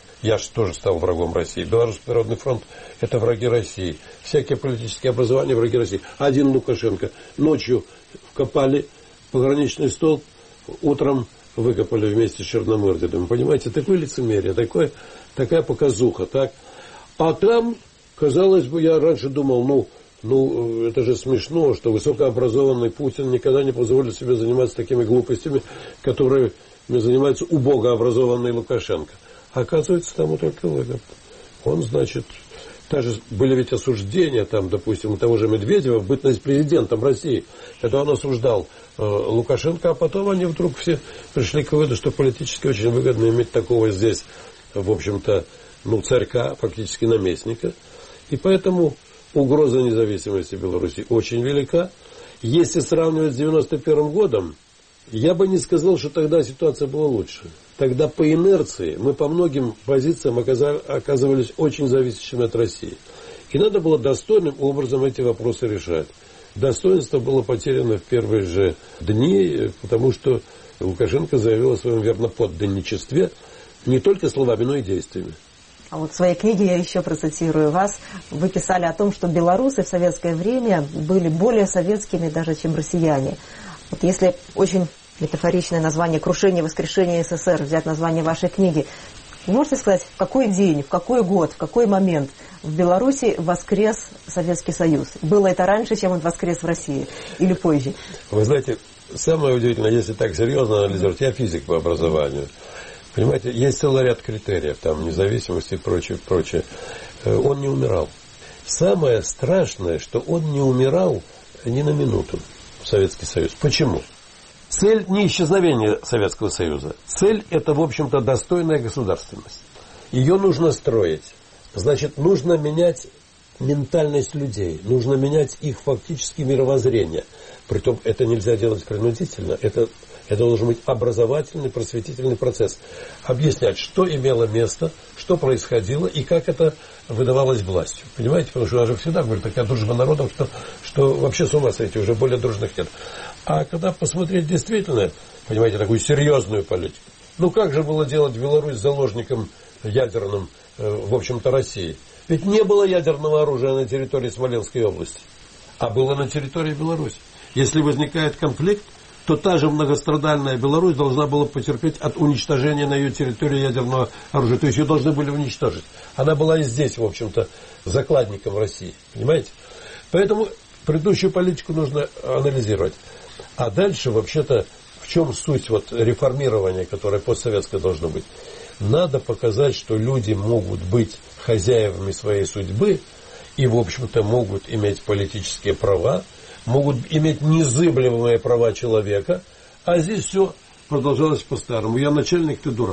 Я же тоже стал врагом России. Белорусский народный фронт – это враги России. Всякие политические образования – враги России. Один Лукашенко. Ночью вкопали пограничный столб, утром выкопали вместе с Черномырдиным. Понимаете, такое лицемерие, такое, такая показуха. Так? А там, казалось бы, я раньше думал, ну, ну, это же смешно, что высокообразованный Путин никогда не позволит себе заниматься такими глупостями, которые занимается убогообразованный Лукашенко. А оказывается, тому только выгодно. Он, значит, даже были ведь осуждения, там, допустим, у того же Медведева, бытность президентом России, когда он осуждал э, Лукашенко, а потом они вдруг все пришли к выводу, что политически очень выгодно иметь такого здесь, в общем-то, ну, царька, фактически наместника. И поэтому угроза независимости Беларуси очень велика. Если сравнивать с девяносто первым годом, я бы не сказал, что тогда ситуация была лучше. Тогда по инерции мы по многим позициям оказывались очень зависящими от России. И надо было достойным образом эти вопросы решать. Достоинство было потеряно в первые же дни, потому что Лукашенко заявил о своем верноподданничестве не только словами, но и действиями. А вот в своей книге я еще процитирую вас. Вы писали о том, что белорусы в советское время были более советскими даже, чем россияне. Вот если очень метафоричное название «Крушение и воскрешение СССР», взять название вашей книги, вы можете сказать, в какой день, в какой год, в какой момент в Беларуси воскрес Советский Союз? Было это раньше, чем он воскрес в России, или позже? Вы знаете, самое удивительное, если так серьезно анализировать, я физик по образованию. Понимаете, есть целый ряд критериев, там, независимости и прочее, прочее. Он не умирал. Самое страшное, что он не умирал ни на минуту, Советский Союз. Почему? Цель не исчезновение Советского Союза. Цель – это, в общем-то, достойная государственность. Ее нужно строить. Значит, нужно менять ментальность людей. Нужно менять их фактически мировоззрение. Притом, это нельзя делать принудительно. Это, это должен быть образовательный, просветительный процесс. Объяснять, что имело место, что происходило и как это выдавалось властью. Понимаете? Потому что у нас же всегда, говорит, такая дружба народов, что, что вообще с ума сойти, уже более дружных нет. А когда посмотреть действительно, понимаете, такую серьезную политику, ну как же было делать Беларусь заложником ядерным, э, в общем-то, России? Ведь не было ядерного оружия на территории Смоленской области, а было на территории Беларуси. Если возникает конфликт, то та же многострадальная Беларусь должна была потерпеть от уничтожения на ее территории ядерного оружия. То есть ее должны были уничтожить. Она была и здесь, в общем-то, закладником России. Понимаете? Поэтому предыдущую политику нужно анализировать. А дальше, вообще-то, в чем суть вот реформирования, которое постсоветское должно быть? Надо показать, что люди могут быть хозяевами своей судьбы и, в общем-то, могут иметь политические права, могут иметь незыблемые права человека, а здесь все продолжалось по-старому. Я начальник, ты дурак.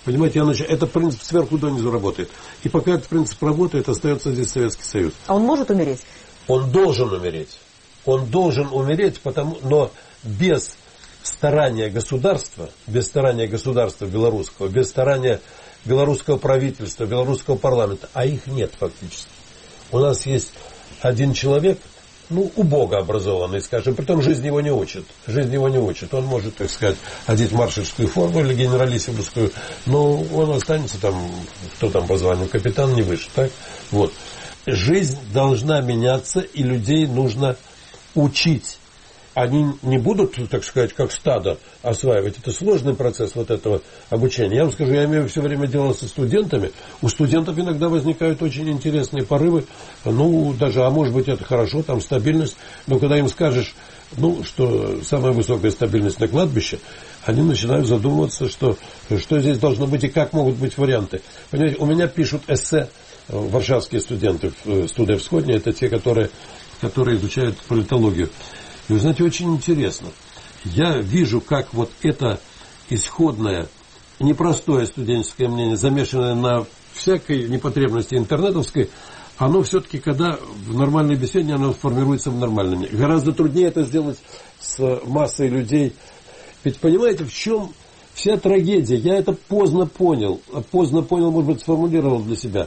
Понимаете, я начинаю... это принцип сверху донизу работает. И пока этот принцип работает, остается здесь Советский Союз. А он может умереть? Он должен умереть. Он должен умереть, потому... но без старания государства, без старания государства белорусского, без старания белорусского правительства, белорусского парламента, а их нет фактически. У нас есть один человек, ну, убого образованный, скажем, притом жизнь его не учит. Жизнь его не учит. Он может, так сказать, одеть маршальскую форму или генералиссимусскую, но он останется там, кто там по званию, капитан, не выше, так? Вот. Жизнь должна меняться, и людей нужно учить. Они не будут, так сказать, как стадо осваивать. Это сложный процесс вот этого обучения. Я вам скажу, я имею все время дело со студентами. У студентов иногда возникают очень интересные порывы. Ну, даже, а может быть, это хорошо, там стабильность. Но когда им скажешь, ну, что самая высокая стабильность на кладбище, они начинают задумываться, что, что здесь должно быть и как могут быть варианты. Понимаете, у меня пишут эссе варшавские студенты в студии Всходней. Это те, которые, которые изучают политологию. И вы знаете, очень интересно. Я вижу, как вот это исходное, непростое студенческое мнение, замешанное на всякой непотребности интернетовской, оно все-таки, когда в нормальной беседе, оно формируется в нормальном мнении. Гораздо труднее это сделать с массой людей. Ведь понимаете, в чем вся трагедия? Я это поздно понял. Поздно понял, может быть, сформулировал для себя.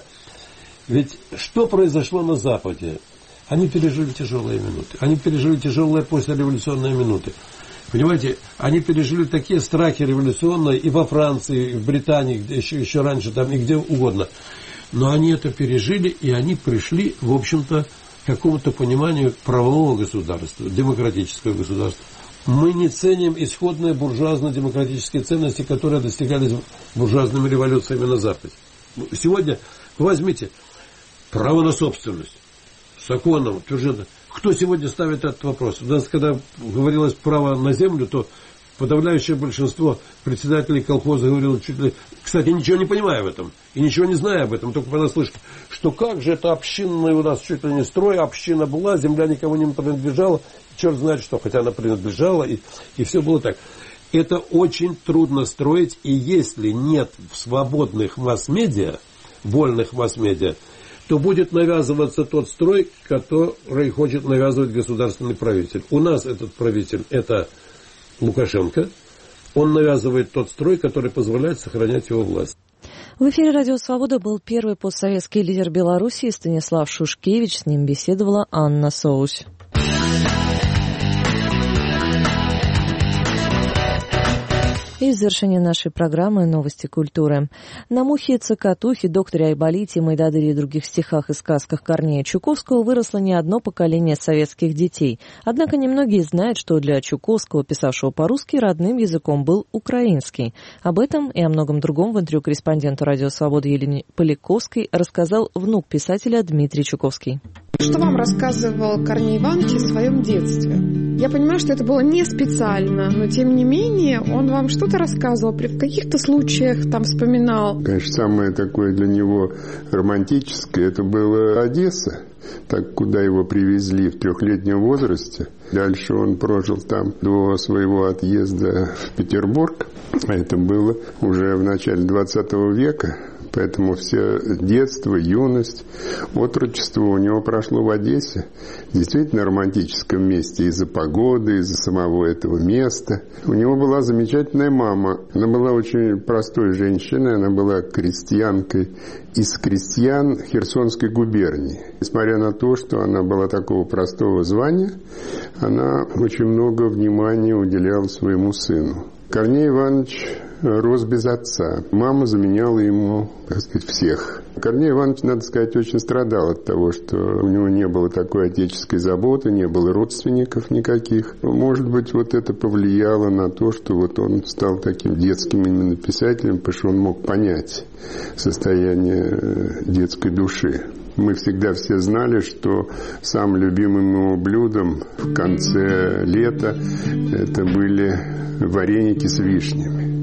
Ведь что произошло на Западе? Они пережили тяжелые минуты. Они пережили тяжелые послереволюционные минуты. Понимаете, они пережили такие страхи революционные и во Франции, и в Британии, где еще, еще раньше, там, и где угодно. Но они это пережили, и они пришли, в общем-то, к какому-то пониманию правового государства, демократического государства. Мы не ценим исходные буржуазно-демократические ценности, которые достигались буржуазными революциями на Западе. Сегодня, возьмите, право на собственность. Законом, утверждено. Кто сегодня ставит этот вопрос? У нас, когда говорилось право на землю, то подавляющее большинство председателей колхоза говорило чуть ли... Кстати, ничего не понимая в этом, и ничего не зная об этом, только понаслышке, что как же это общинный у нас чуть ли не строй, община была, земля никому не принадлежала, черт знает что, хотя она принадлежала, и, и все было так. Это очень трудно строить, и если нет свободных масс-медиа, вольных масс-медиа, то будет навязываться тот строй, который хочет навязывать государственный правитель. У нас этот правитель – это Лукашенко. Он навязывает тот строй, который позволяет сохранять его власть. В эфире «Радио Свобода» был первый постсоветский лидер Беларуси Станислав Шушкевич. С ним беседовала Анна Соусь. И в завершение нашей программы «Новости культуры». На «Мухе, Цокотухе», «Докторе Айболите», «Майдадыре» и других стихах и сказках Корнея Чуковского выросло не одно поколение советских детей. Однако немногие знают, что для Чуковского, писавшего по-русски, родным языком был украинский. Об этом и о многом другом в интервью корреспонденту «Радио Свобода» Елене Поляковской рассказал внук писателя Дмитрий Чуковский. Что вам рассказывал Корней Иванович в своем детстве? Я понимаю, что это было не специально, но тем не менее он вам что-то рассказывал, в каких-то случаях там вспоминал. Конечно, самое такое для него романтическое, это была Одесса, так куда его привезли в трехлетнем возрасте. Дальше он прожил там до своего отъезда в Петербург, а это было уже в начале двадцатого века. Поэтому все детство, юность, отрочество у него прошло в Одессе. Действительно романтическом месте из-за погоды, из-за самого этого места. У него была замечательная мама. Она была очень простой женщиной. Она была крестьянкой из крестьян Херсонской губернии. Несмотря на то, что она была такого простого звания, она очень много внимания уделяла своему сыну. Корней Иванович рос без отца. Мама заменяла ему, так сказать, всех. Корней Иванович, надо сказать, очень страдал от того, что у него не было такой отеческой заботы, не было родственников никаких. Может быть, вот это повлияло на то, что вот он стал таким детским именно писателем, потому что он мог понять состояние детской души. Мы всегда все знали, что самым любимым его блюдом в конце лета это были вареники с вишнями.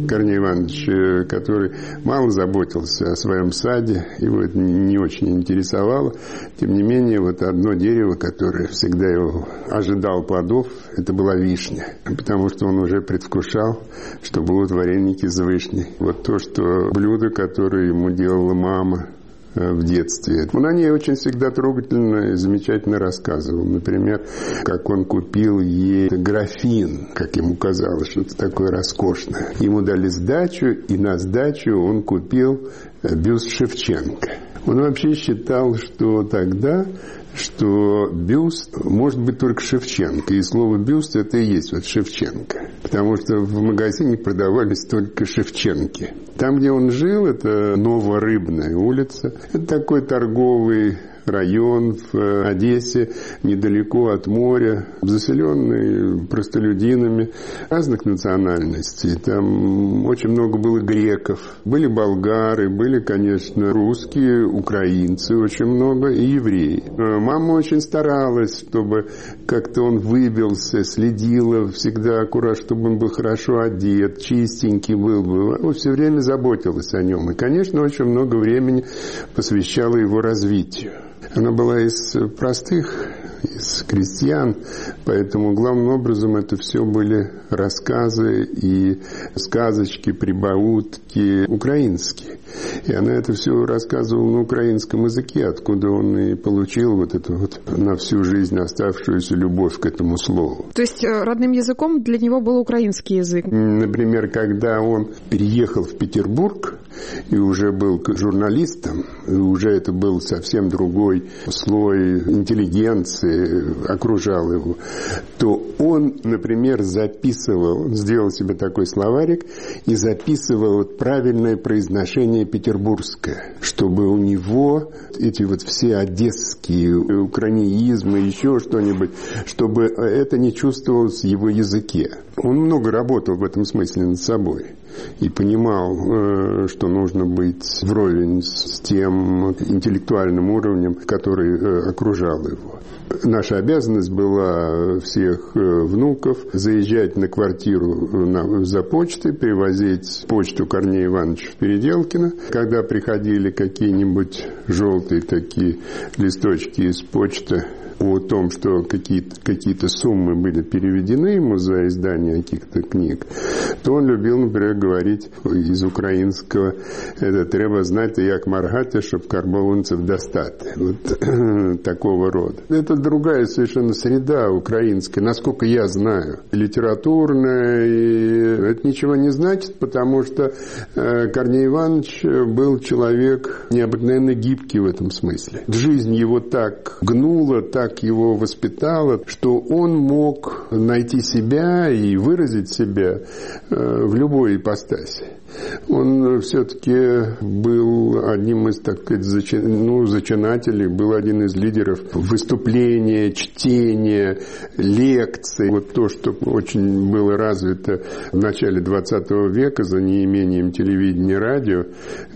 Корней Иванович, который мало заботился о своем саде, его это не очень интересовало. Тем не менее, вот одно дерево, которое всегда его ожидал плодов, это была вишня. Потому что он уже предвкушал, что будут вареники с вишней. Вот то, что блюдо, которое ему делала мама в детстве. Он о ней очень всегда трогательно и замечательно рассказывал. Например, как он купил ей графин, как ему казалось, что-то такое роскошное. Ему дали сдачу, и на сдачу он купил бюст Шевченко. Он вообще считал, что тогда, что бюст может быть только Шевченко. И слово «бюст» это и есть вот Шевченко. Потому что в магазине продавались только Шевченки. Там, где он жил, это Новорыбная улица. Это такой торговый район в Одессе, недалеко от моря, заселенный простолюдинами разных национальностей. Там очень много было греков, были болгары, были, конечно, русские, украинцы очень много и евреи. Мама очень старалась, чтобы как-то он выбился, следила всегда аккуратно, чтобы он был хорошо одет, чистенький был бы. Она все время заботилась о нем. И, конечно, очень много времени посвящала его развитию. Она была из простых, из крестьян, поэтому главным образом это все были рассказы и сказочки, прибаутки украинские. И она это все рассказывала на украинском языке, откуда он и получил вот эту вот на всю жизнь оставшуюся любовь к этому слову. То есть родным языком для него был украинский язык? Например, когда он переехал в Петербург и уже был журналистом, и уже это был совсем другой слой интеллигенции, окружал его, то он, например, записывал, сделал себе такой словарик и записывал правильное произношение петербургское, чтобы у него эти вот все одесские украинизмы, еще что-нибудь, чтобы это не чувствовалось в его языке. Он много работал в этом смысле над собой и понимал, что нужно быть вровень с тем интеллектуальным уровнем, который окружал его. Наша обязанность была всех внуков заезжать на квартиру на, за почтой, привозить почту Корнея Ивановича в Переделкино. Когда приходили какие-нибудь желтые такие листочки из почты о том, что какие-то, какие-то суммы были переведены ему за издание каких-то книг, то он любил, например, говорить из украинского: это треба знать, як маргати, чтоб карбованцев достать. Вот такого рода. Это другая совершенно среда украинская, насколько я знаю. Литературная, и это ничего не значит, потому что Корней Иванович был человек необыкновенно гибкий в этом смысле. Жизнь его так гнула, так его воспитала, что он мог найти себя и выразить себя в любой ипостаси. Он все-таки был одним из, так сказать, зачи... ну, зачинателей, был один из лидеров выступления, чтения, лекций. Вот то, что очень было развито в начале двадцатого века за неимением телевидения и радио,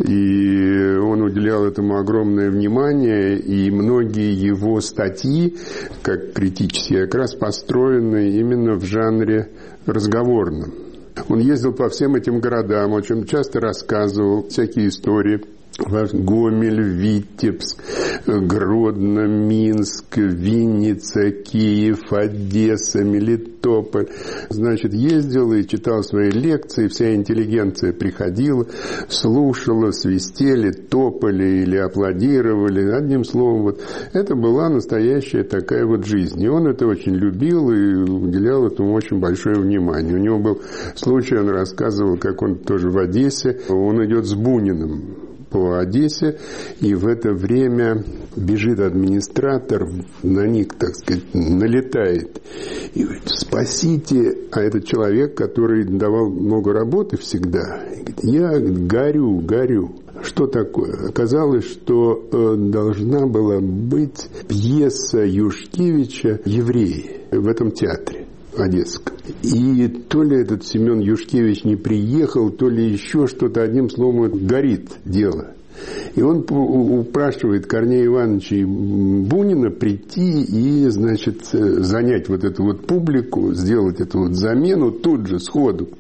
и он уделял этому огромное внимание, и многие его статьи, как критические, как раз построены именно в жанре разговорном. Он ездил по всем этим городам, очень часто рассказывал всякие истории. Гомель, Витебск, Гродно, Минск, Винница, Киев, Одесса, Мелитополь. Значит, ездил и читал свои лекции, вся интеллигенция приходила, слушала, свистели, топали или аплодировали. Одним словом, вот это была настоящая такая вот жизнь. И он это очень любил и уделял этому очень большое внимание. У него был случай, он рассказывал, как он тоже в Одессе, он идет с Буниным по Одессе, и в это время бежит администратор, на них, так сказать, налетает и говорит: спасите. А этот человек, который давал много работы всегда, говорит: я горю, горю. Что такое? Оказалось, что э, должна была быть пьеса Юшкевича «Евреи» в этом театре одесском. И то ли этот Семен Юшкевич не приехал, то ли еще что-то, одним словом, горит дело. И он упрашивает Корнея Ивановича и Бунина прийти и, значит, занять вот эту вот публику, сделать эту вот замену тут же, сходу.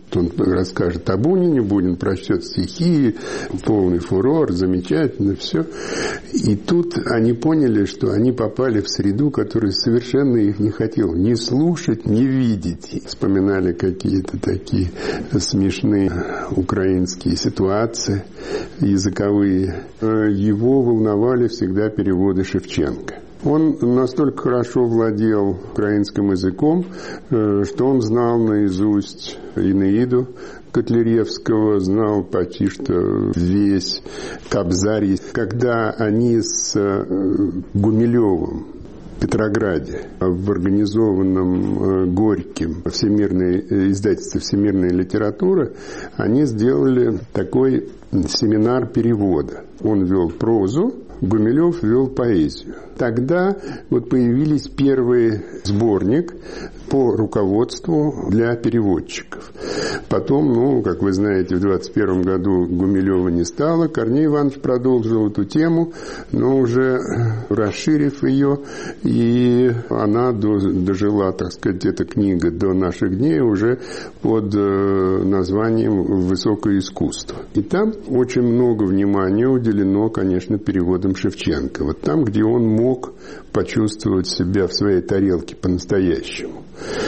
Он расскажет о Бунине, Бунин прочтет стихи, полный фурор, замечательно, все. И тут они поняли, что они попали в среду, которая совершенно их не хотела ни слушать, ни видеть. Вспоминали какие-то такие смешные украинские ситуации языковые. Его волновали всегда переводы Шевченко. Он настолько хорошо владел украинским языком, что он знал наизусть Энеиду Котляревского, знал почти что весь Кобзарь. Когда они с Гумилевым в Петрограде в организованном Горьким всемирной, издательстве «Всемирная литература», они сделали такой семинар перевода. Он вел прозу, Гумилев вел поэзию. Тогда вот появились первый сборник по руководству для переводчиков. Потом, ну, как вы знаете, в двадцать первом году Гумилева не стало. Корней Иванович продолжил эту тему, но уже расширив ее, и она дожила, так сказать, эта книга до наших дней уже под названием «Высокое искусство». И там очень много внимания уделено, конечно, переводам Шевченко. Вот там, где он мог почувствовать себя в своей тарелке по-настоящему.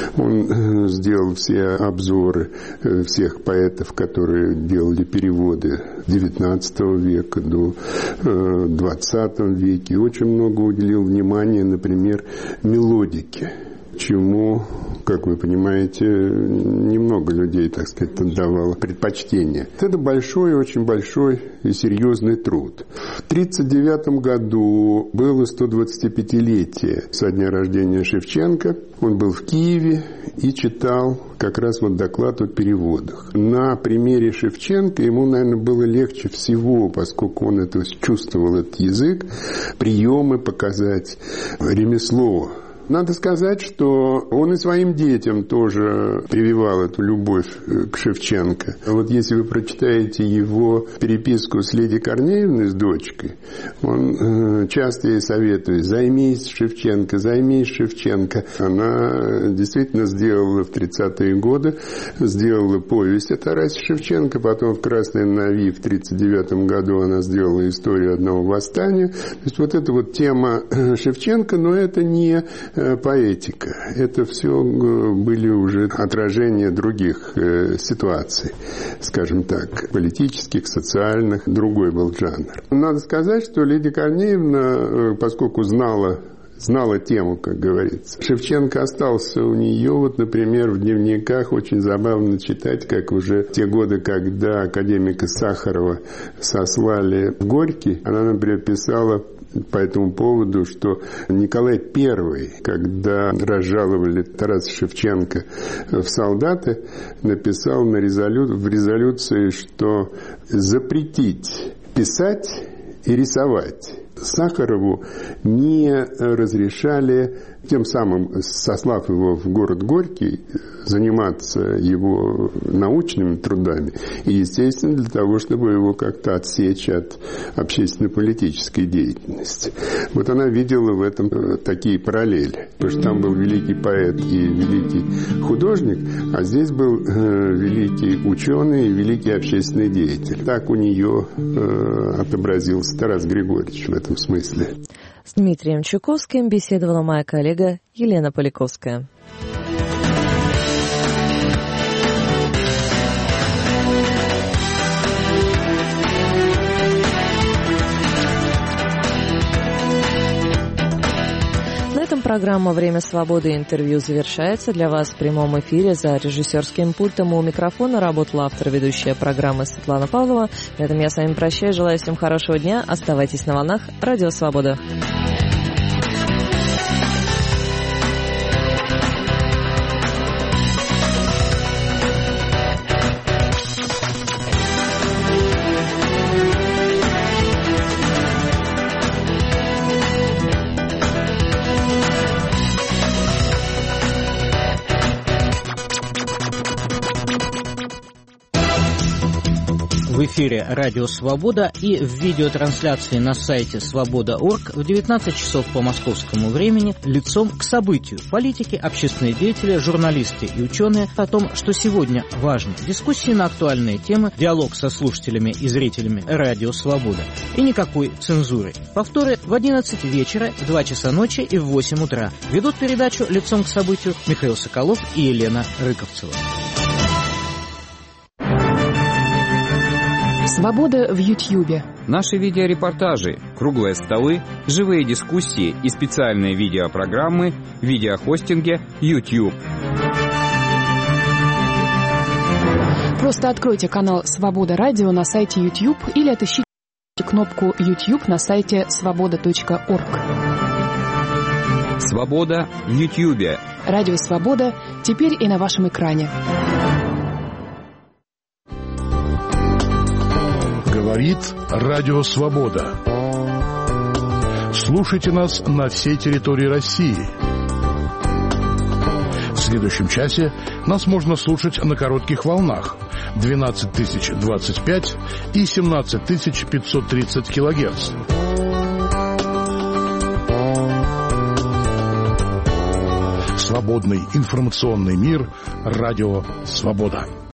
Он сделал все обзоры всех поэтов, которые делали переводы с девятнадцатого века до двадцатого века. И очень много уделил внимания, например, мелодике, чему, как вы понимаете, немного людей, так сказать, отдавало предпочтение. Это большой, очень большой и серьезный труд. В тридцать девятом году было сто двадцатипятилетие со дня рождения Шевченко. Он был в Киеве и читал как раз вот доклад о переводах. На примере Шевченко ему, наверное, было легче всего, поскольку он это чувствовал, этот язык, приемы показать, ремесло. Надо сказать, что он и своим детям тоже прививал эту любовь к Шевченко. Вот если вы прочитаете его переписку с Лидией Корнеевной, с дочкой, он часто ей советует: займись Шевченко, займись Шевченко. Она действительно сделала в тридцатые годы, сделала повесть о Тарасе Шевченко, потом в «Красной Нави» в тридцать девятом году она сделала историю одного восстания. То есть вот эта вот тема Шевченко, но это не поэтика. Это все были уже отражения других ситуаций, скажем так, политических, социальных. Другой был жанр. Надо сказать, что Лидия Корнеевна, поскольку знала знала тему, как говорится. Шевченко остался у нее, вот, например, в дневниках очень забавно читать, как уже в те годы, когда академика Сахарова сослали в Горький, она, например, писала по этому поводу, что Николай Первый, когда разжаловали Тараса Шевченко в солдаты, написал на резолю... в резолюции, что запретить писать и рисовать. Сахарову не разрешали, тем самым сослав его в город Горький, заниматься его научными трудами. И, естественно, для того, чтобы его как-то отсечь от общественно-политической деятельности. Вот она видела в этом такие параллели. Потому что там был великий поэт и великий художник, а здесь был э, великий ученый и великий общественный деятель. Так у нее э, отобразился Тарас Григорьевич в этом смысле. С Дмитрием Чуковским беседовала моя коллега Елена Поляковская. На этом программа «Время свободы» и интервью завершается. Для вас в прямом эфире за режиссерским пультом у микрофона работала автор-ведущая программы Светлана Павлова. На этом я с вами прощаюсь. Желаю всем хорошего дня. Оставайтесь на волнах Радио Свобода. В В эфире «Радио Свобода» и в видеотрансляции на сайте свобода точка орг в девятнадцать часов по московскому времени лицом к событию. Политики, общественные деятели, журналисты и ученые о том, что сегодня важно. Дискуссии на актуальные темы, диалог со слушателями и зрителями «Радио Свобода». И никакой цензуры. Повторы в одиннадцать вечера, в два часа ночи и в восемь утра. Ведут передачу «Лицом к событию» Михаил Соколов и Елена Рыковцева. Свобода в Ютьюбе. Наши видеорепортажи, круглые столы, живые дискуссии и специальные видеопрограммы в видеохостинге YouTube. Просто откройте канал «Свобода Радио» на сайте YouTube или отыщите кнопку YouTube на сайте свобода точка орг. Свобода в Ютьюбе. Радио «Свобода» теперь и на вашем экране. Говорит Радио Свобода. Слушайте нас на всей территории России. В следующем часе нас можно слушать на коротких волнах двенадцать тысяч двадцать пять и семнадцать тысяч пятьсот тридцать килогерц. Свободный информационный мир. Радио Свобода.